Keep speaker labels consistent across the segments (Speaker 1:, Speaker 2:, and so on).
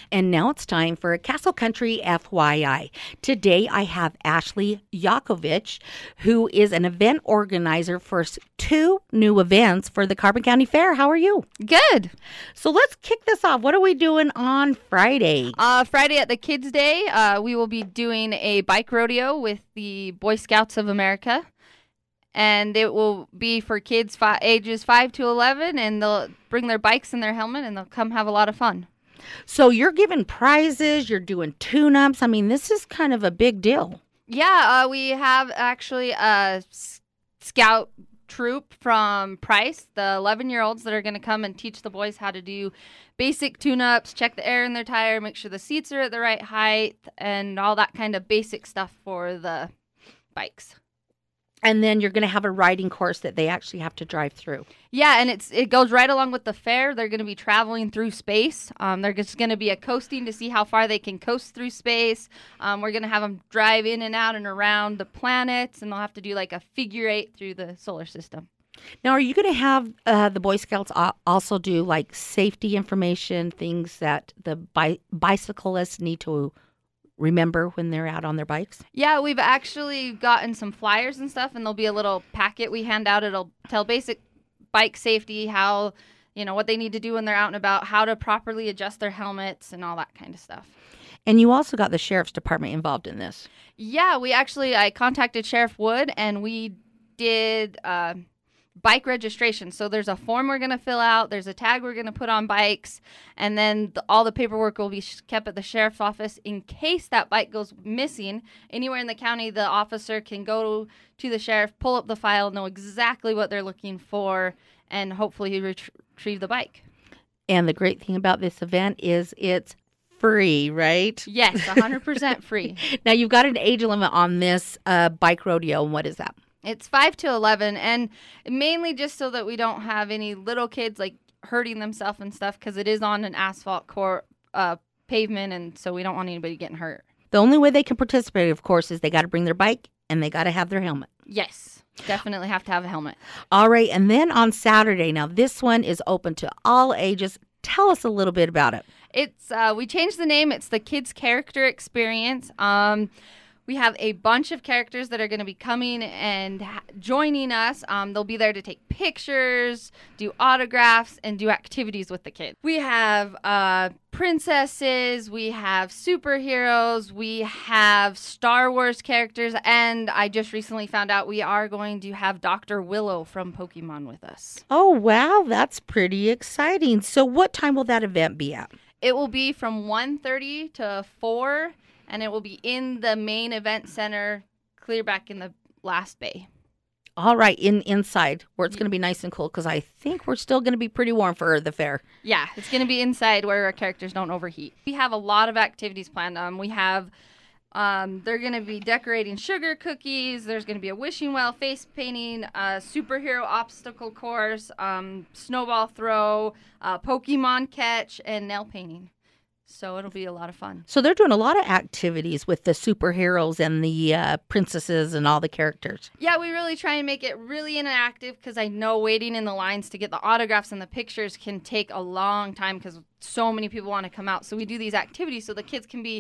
Speaker 1: And now it's time for a Castle Country FYI. Today I have Ashley Yakovich, who is an event organizer for two new events for the Carbon County Fair. How are you?
Speaker 2: Good.
Speaker 1: So let's kick this off. What are we doing on Friday?
Speaker 2: Friday at the Kids Day, we will be doing a bike rodeo with the Boy Scouts of America. And it will be for kids ages 5 to 11, and they'll bring their bikes and their helmet, and they'll come have a lot of fun.
Speaker 1: So you're giving prizes, you're doing tune-ups. I mean, this is kind of a big deal.
Speaker 2: Yeah, we have actually a scout troop from Price, the 11-year-olds that are going to come and teach the boys how to do basic tune-ups, check the air in their tire, make sure the seats are at the right height, and all that kind of basic stuff for the bikes.
Speaker 1: And then you're going to have a riding course that they actually have to drive through.
Speaker 2: Yeah, and it goes right along with the fair. They're going to be traveling through space. They're just going to be a coasting to see how far they can coast through space. We're going to have them drive in and out and around the planets, and they'll have to do like a figure eight through the solar system.
Speaker 1: Now, are you going to have the Boy Scouts also do like safety information, things that the bicyclists need to remember when they're out on their bikes?
Speaker 2: Yeah, we've actually gotten some flyers and stuff, and there'll be a little packet we hand out. It'll tell basic bike safety, how, what they need to do when they're out and about, how to properly adjust their helmets and all that kind of stuff.
Speaker 1: And you also got the Sheriff's Department involved in this.
Speaker 2: Yeah, I contacted Sheriff Wood, and we did bike registration. So there's a form we're going to fill out. There's a tag we're going to put on bikes. And then all the paperwork will be kept at the sheriff's office in case that bike goes missing. Anywhere in the county, the officer can go to the sheriff, pull up the file, know exactly what they're looking for, and hopefully retrieve the bike.
Speaker 1: And the great thing about this event is it's free, right?
Speaker 2: Yes, 100% free.
Speaker 1: Now, you've got an age limit on this bike rodeo. And what is that?
Speaker 2: It's 5 to 11, and mainly just so that we don't have any little kids like hurting themselves and stuff, because it is on an asphalt pavement, and so we don't want anybody getting hurt.
Speaker 1: The only way they can participate, of course, is they got to bring their bike and they got to have their helmet.
Speaker 2: Yes, definitely have to have a helmet.
Speaker 1: All right, and then on Saturday, now this one is open to all ages. Tell us a little bit about it.
Speaker 2: It's we changed the name. It's the Kids Character Experience. We have a bunch of characters that are going to be coming and joining us. They'll be there to take pictures, do autographs, and do activities with the kids. We have princesses, we have superheroes, we have Star Wars characters, and I just recently found out we are going to have Dr. Willow from Pokemon with us.
Speaker 1: Oh, wow, that's pretty exciting. So what time will that event be at?
Speaker 2: It will be from 1:30 to 4. And it will be in the main event center, clear back in the last bay.
Speaker 1: All right, inside, where it's going to be nice and cool, because I think we're still going to be pretty warm for the fair.
Speaker 2: Yeah, it's going to be inside where our characters don't overheat. We have a lot of activities planned. We have, they're going to be decorating sugar cookies. There's going to be a wishing well, face painting, a superhero obstacle course, snowball throw, Pokemon catch, and nail painting. So it'll be a lot of fun.
Speaker 1: So they're doing a lot of activities with the superheroes and the princesses and all the characters.
Speaker 2: Yeah, we really try and make it really interactive, because I know waiting in the lines to get the autographs and the pictures can take a long time because so many people want to come out. So we do these activities so the kids can be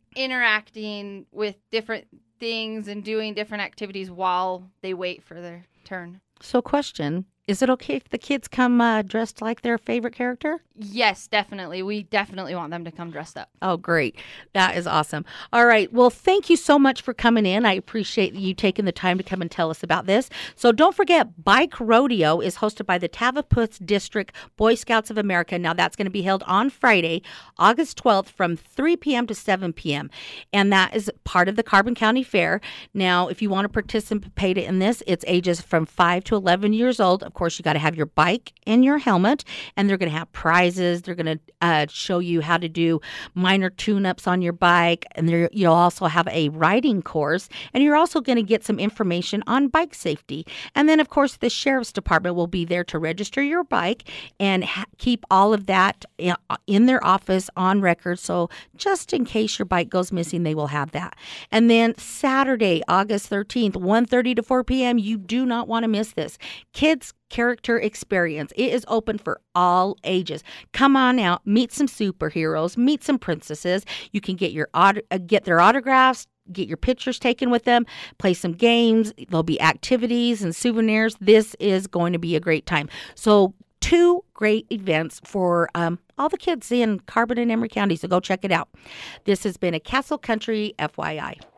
Speaker 2: interacting with different things and doing different activities while they wait for their turn.
Speaker 1: So question, is it okay if the kids come dressed like their favorite character?
Speaker 2: Yes, definitely. We definitely want them to come dressed up.
Speaker 1: Oh, great. That is awesome. All right. Well, thank you so much for coming in. I appreciate you taking the time to come and tell us about this. So don't forget, Bike Rodeo is hosted by the Tavaputs District Boy Scouts of America. Now, that's going to be held on Friday, August 12th from 3 p.m. to 7 p.m. And that is part of the Carbon County Fair. Now, if you want to participate in this, it's ages from 5 to 11 years old. Of course, you got to have your bike and your helmet, and they're going to have prizes. They're going to show you how to do minor tune-ups on your bike, and you'll also have a riding course, and you're also going to get some information on bike safety. And then, of course, the Sheriff's Department will be there to register your bike and keep all of that in their office on record. So just in case your bike goes missing, they will have that. And then Saturday, August 13th, 1:30 to 4 p.m., you do not want to miss this. Kids character experience. It is open for all ages. Come on out, meet some superheroes, meet some princesses. You can get get their autographs, get your pictures taken with them, play some games. There'll be activities and souvenirs. This is going to be a great time. So 2 great events for all the kids in Carbon and Emery County. So go check it out. This has been a Castle Country FYI.